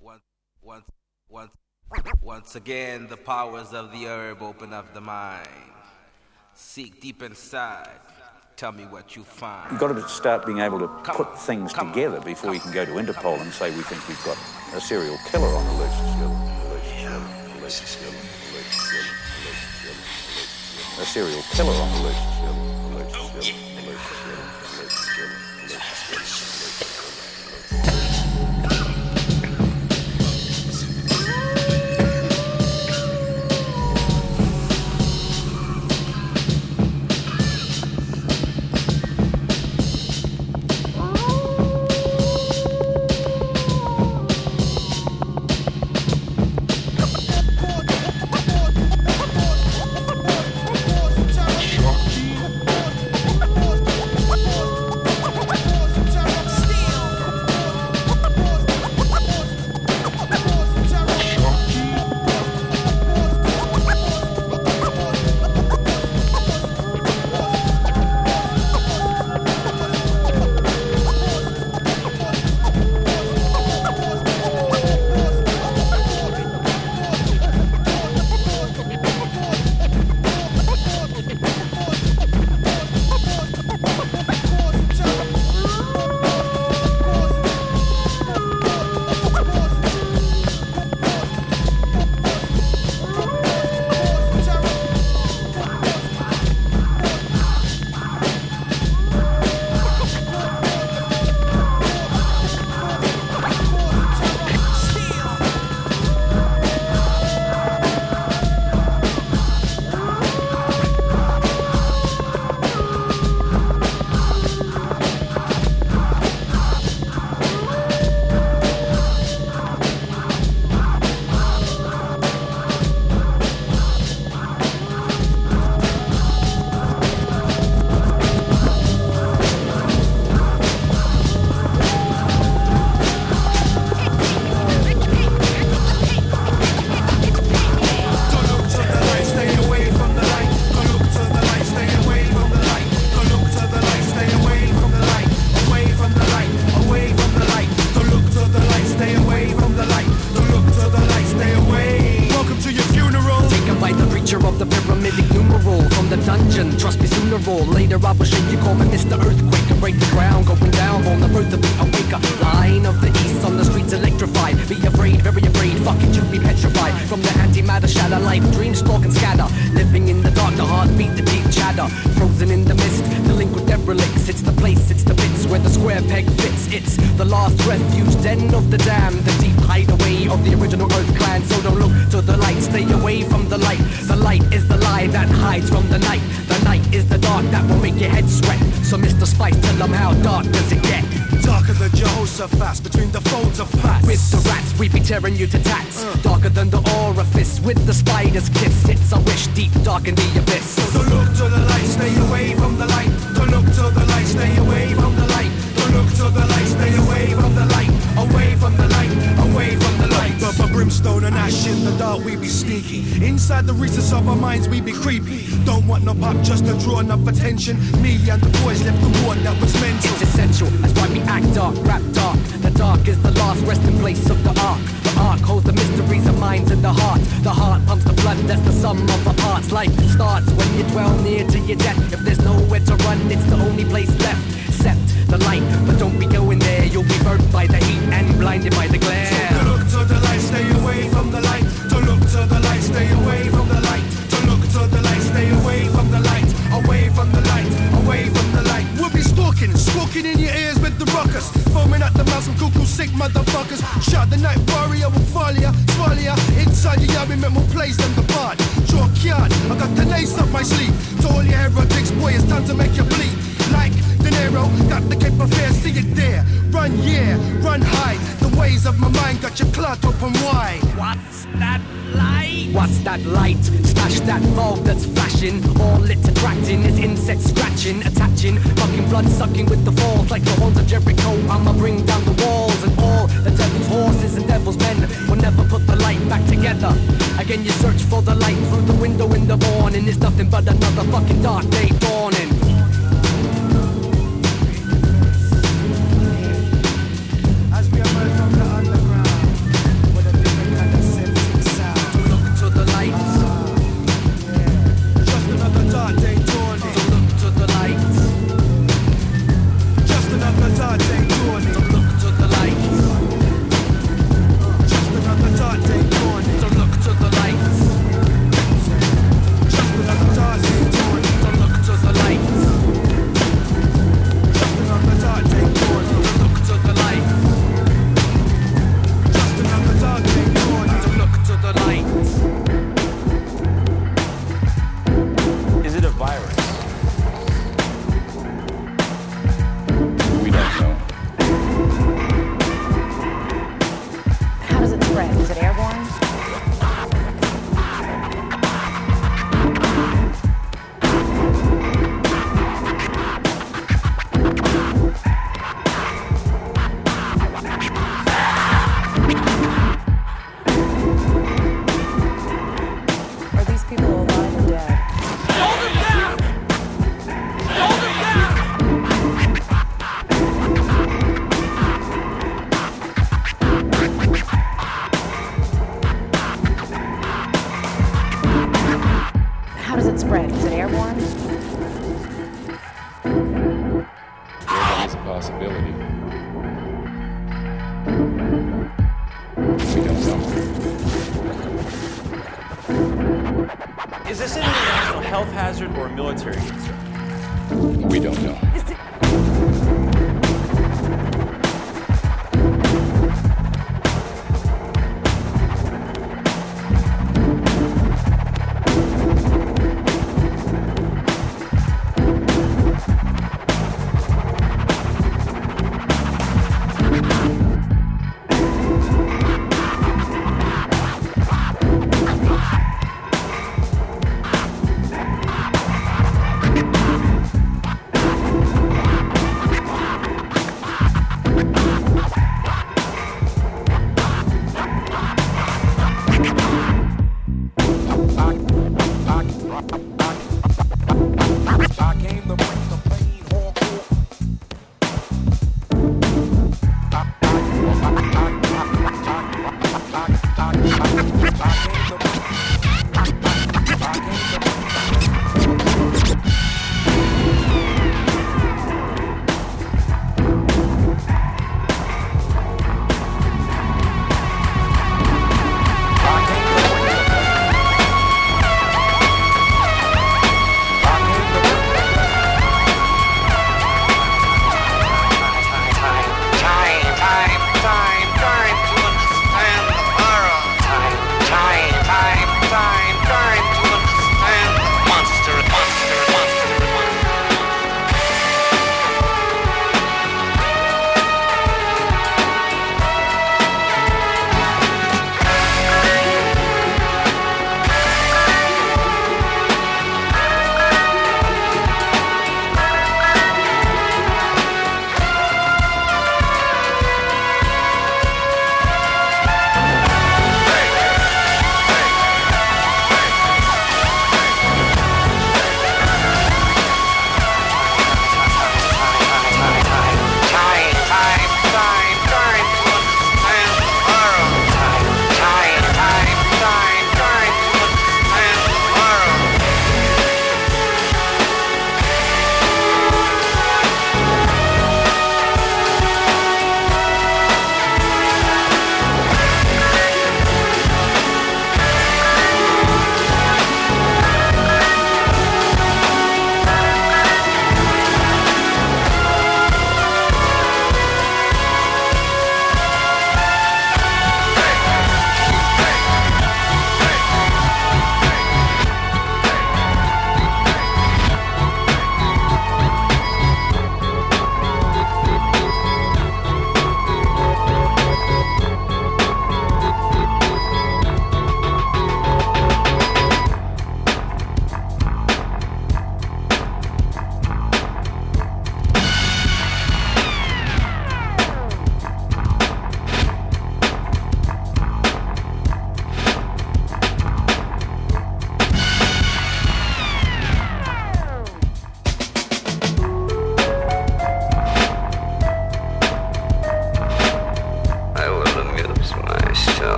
Once, once, once, once again, the powers of the herb open up the mind. Seek deep inside. Tell me what you find. You've got to start being able to put things together before you can go to Interpol and say we think we've got a serial killer on the loose. A serial killer on the loose. Tearing you to tats, darker than the orifice with the spider's kiss. It's a wish deep dark in the abyss. Don't look to the light, stay away from the light. Don't look to the light, stay away from the light. Don't look to the light, stay away from the light. Away from the light, away from the light. But brimstone and ash in the dark, we be sneaky. Inside the recess of our minds, we be creepy. Don't want no pop just to draw enough attention. Me and the boys left the war that was mental. It's essential, that's why we act dark, rap dark. The dark is the last resting place of the ark. The ark holds the mysteries of minds in the heart. The heart pumps the blood, that's the sum of the parts. Life starts when you dwell near to your death. If there's nowhere to run, it's the only place left. Except the light, but don't be going there. You'll be burnt by the heat and blinded by the glare. Don't look to the light, stay away from the light. Don't look to the light, stay away from the light. Don't look to the light, stay away from the light. Away from the light, away from the light. We'll be stalking in your ears with the rockers. Foaming at the mouth, some cuckoo sick motherfuckers. Shot the night warrior will follow ya, swallow ya. Inside your yard, more plays than the part. Draw card, I got the ace up my sleeve. To all your heretics, boy, it's time to make you bleed. Like De Niro, got the cape of fear, see it there. Run, yeah, run high. The ways of my mind got your clout open wide. What's that light? What's that light? Smash that bulb that's flashing. All it's attracting is insects scratching, attaching, fucking blood sucking with the falls. Like the horns of Jericho, I'ma bring down the walls. And all the devil's horses and devil's men will never put the light back together. Again you search for the light through the window in the morning. It's nothing but another fucking dark day dawning. As we emerge from the underground, possibility. We don't know. Is this an international health hazard or a military concern? We don't know.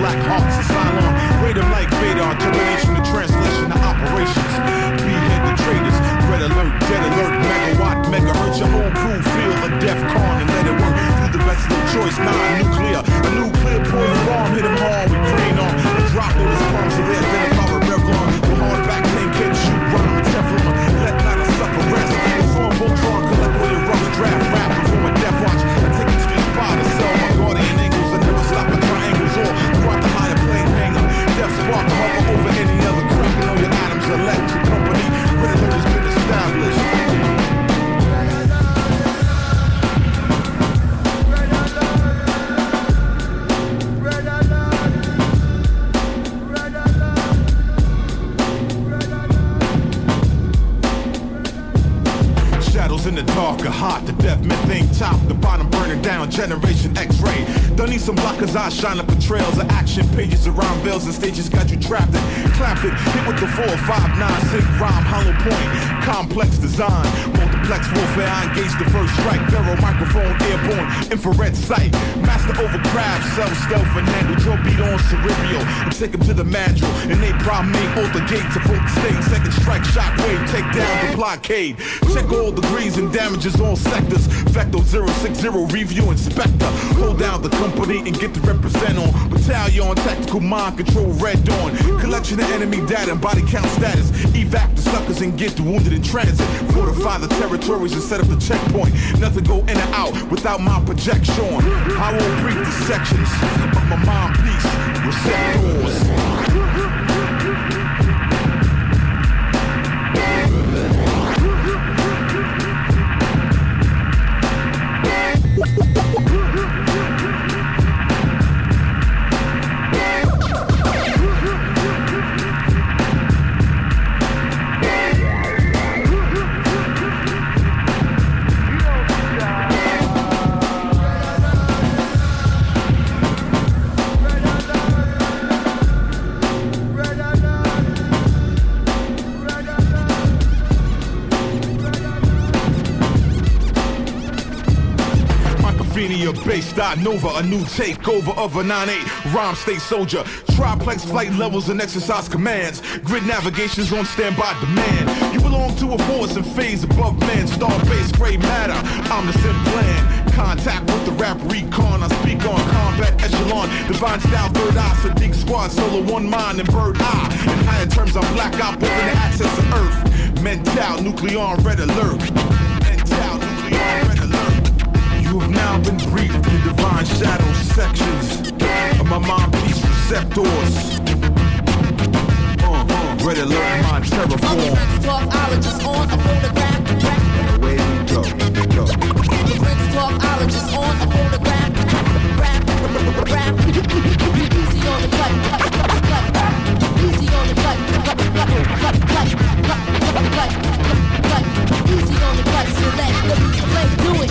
black hearts and Cylon. Raid them like Vader, termination, the translation of operations. Behead the traitors, red alert, dead alert, megawatt, megahertz. Your whole crew feel a DEFCON and let it work through the vessel of choice. Non-nuclear, a nuclear poison bomb hit them hard with crane on. The drop in his palm so they identify with Revlon. The hardback tank can shoot run with Teflon. Let not a sucker rest. It's on Voltron, collect all your rough draft rap before my death watch. I take it to the spot to sell my guardian angles. I never stop at triangles or throughout the higher plane hanger. Death spark hover over any other cranking on your atoms. Electric company, red alert has been established. In the dark or hot, the death methane top, the bottom burning down, generation X-ray. Don't need some blockers, I shine up the trails of action, pages around veils and stages got you trapped in. Clapped it, hit with the 4, 5, 9, sync rhyme, hollow point, complex design, multiplex warfare. I engage the first strike, Vero microphone, airborne, infrared sight, master overcraft, self-stealth and handle, drill beat on cerebral, and take them to the mandrill, and they promenade, alter gate to vote the state, second strike, shockwave, take down the blockade, check all degrees and damages on sectors. Vector 060 review inspector. Hold down the company and get to represent on. Battalion tactical mind control red dawn. Collection of enemy data and body count status. Evac the suckers and get the wounded in transit. Fortify the territories and set up the checkpoint. Nothing go in and out without my projection. I won't brief the sections of my mind piece. Receptors. Base Nova, a new takeover of a 9-8 rhyme state soldier. Triplex flight levels and exercise commands. Grid navigation's on standby demand. You belong to a force and phase above man. Star-based gray matter, I'm the sim plan. Contact with the rap recon. I speak on combat echelon. Divine style, third eye, Sadiq squad, solo one mind and bird eye. In higher terms, I'm black op, open the access to earth. Mental, nuclear, red alert. Mental, nuclear, red alert. You have now been briefed in divine shadow sections of my mind piece receptors. Red alert, mind terraform. Talkologist on a photograph. Away we go. Talkologist on a photograph. Easy on the cut. Easy on the cut. Easy on the cut. So let the beat play. Do it.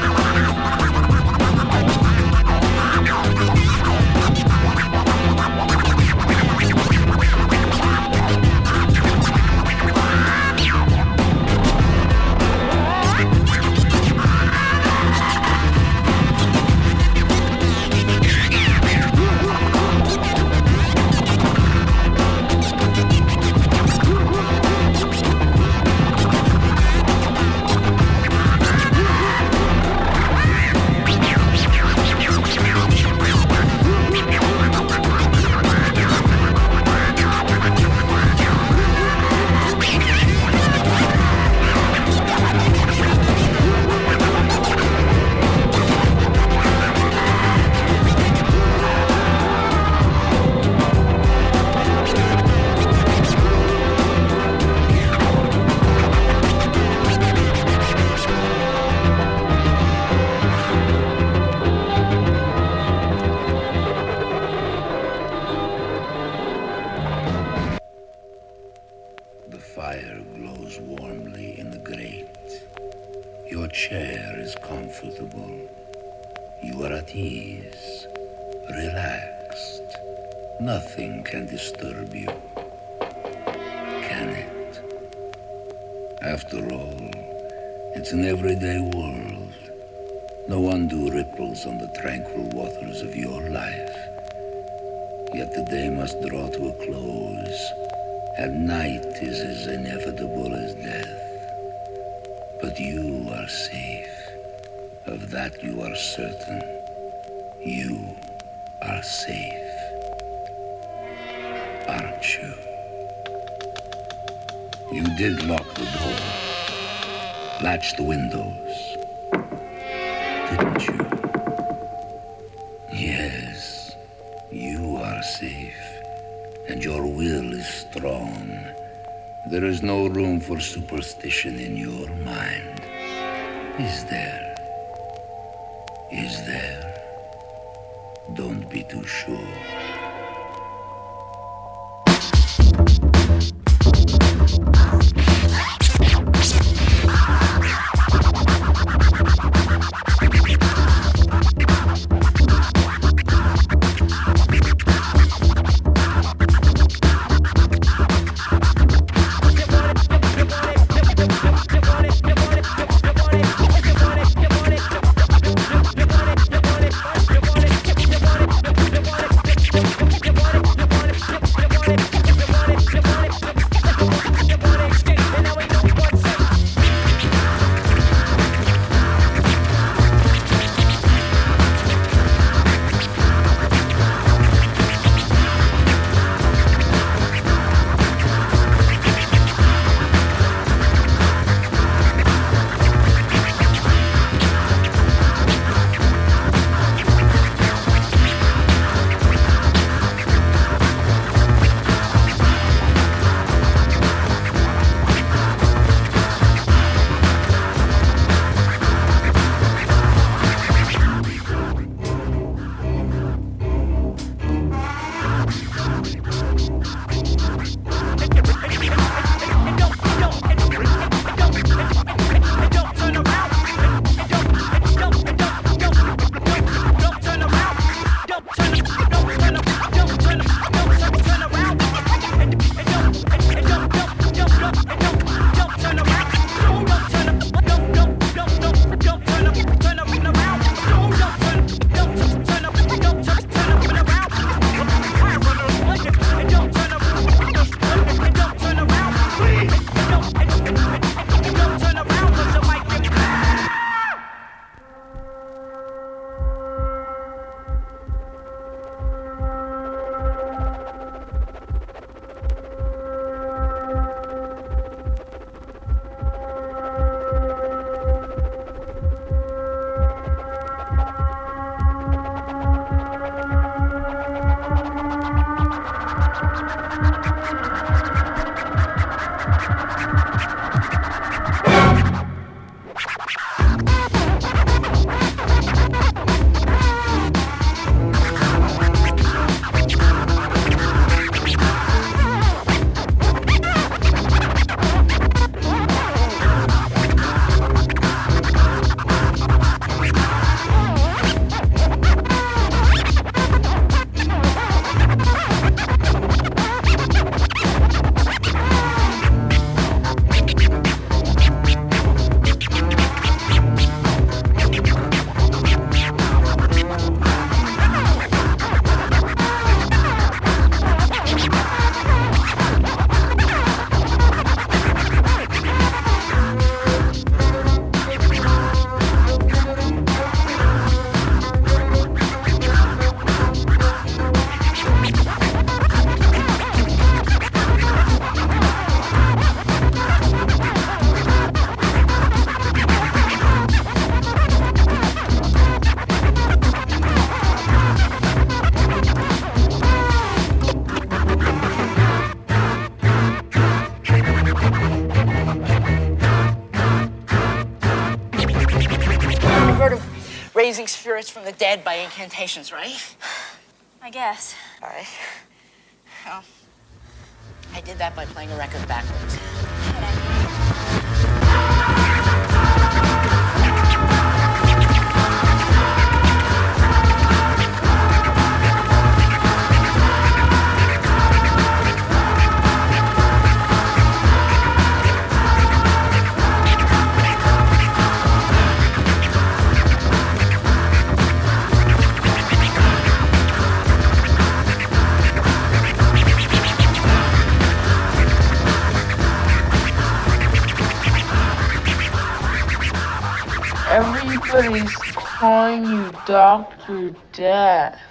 chair is comfortable. You are at ease, relaxed. Nothing can disturb you, can it? After all, it's an everyday world. No undue ripples on the tranquil waters of your life. Yet the day must draw to a close, and night is as inevitable as death. But you are safe. Of that you are certain. You are safe. Aren't you? You did lock the door, latch the windows, didn't you? Yes, you are safe, and your will is strong. There is no room for superstition in your mind. Is there? Is there? Don't be too sure. Raising spirits from the dead by incantations, right? I guess. All right. Well, I did that by playing a record backwards. Somebody's calling you Dr. Death.